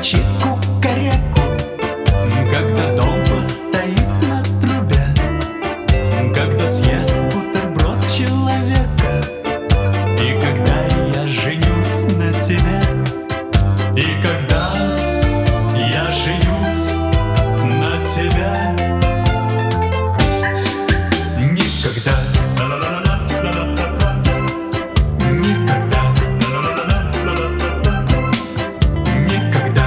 кричит кукареку, когда дом постоит на трубе, когда съест бутерброд человека, и когда я женюсь на тебе, и когда я женюсь на тебе. Никогда, никогда, никогда,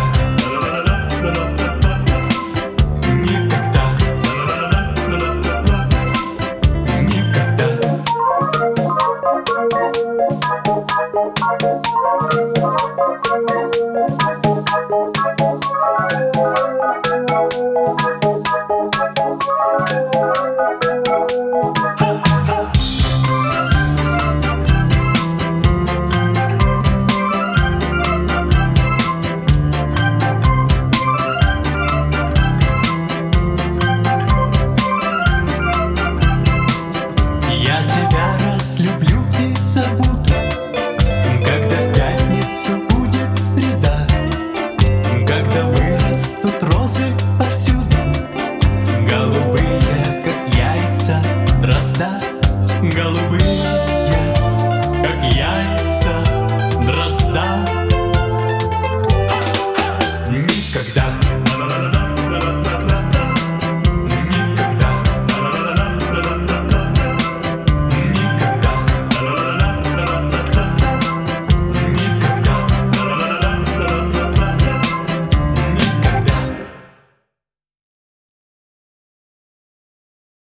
никогда, я тебя разлюблю и забуду, когда в пятницу будет среда, когда вырастут розы повсюду, голубые, как яйца дрозда, голубые, как яйца дрозда.